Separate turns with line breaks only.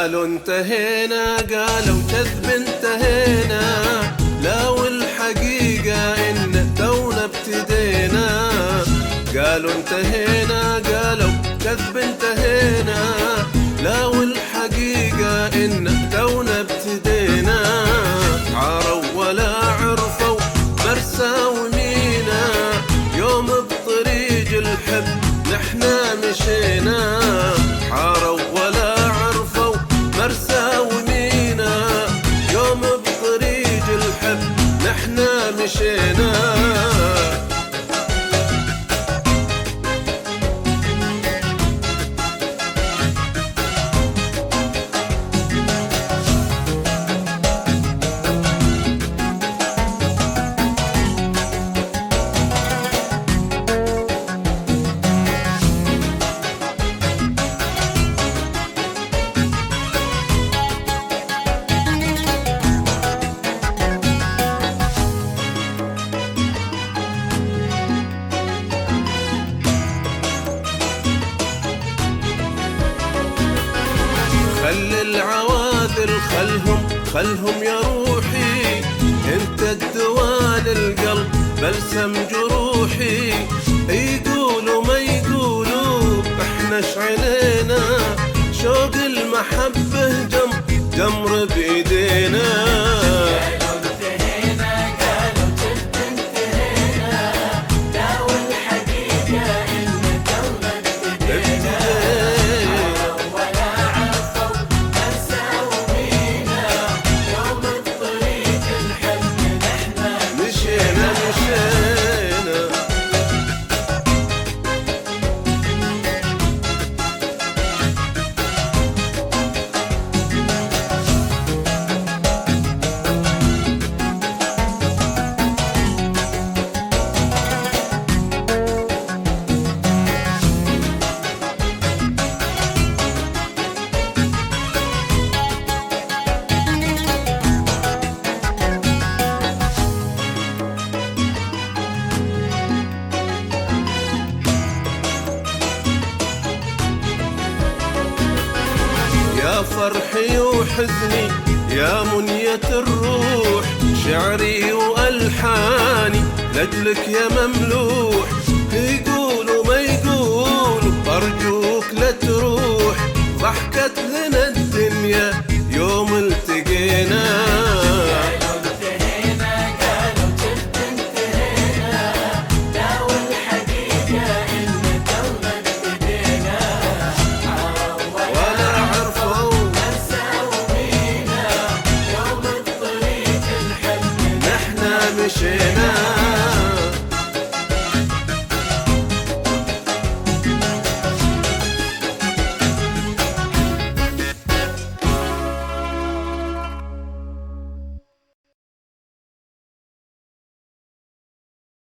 قالوا انتهينا، قالوا كذب انتهينا، لا والحقيقة إن تونا ابتدينا. قالوا انتهينا، قالوا كذب انتهينا، لا والحقيقة إن تونا ابتدينا. عاروا ولا عرفوا مرسى ومينا، يوم بطريق الحب نحنا مشينا. عاروا ولا عرفوا مرسى ومينا، يوم بطريق الحب نحنا مشينا. خل العواذل خلهم يا روحي، انت الدواء للقلب بلسم جروحي. يقولوا ما يقولوا احنا شعلينا، شوق المحبة جمر بايدينا. يا فرحي وحزني يا منية الروح، شعري وألحاني لجلك يا مملوح.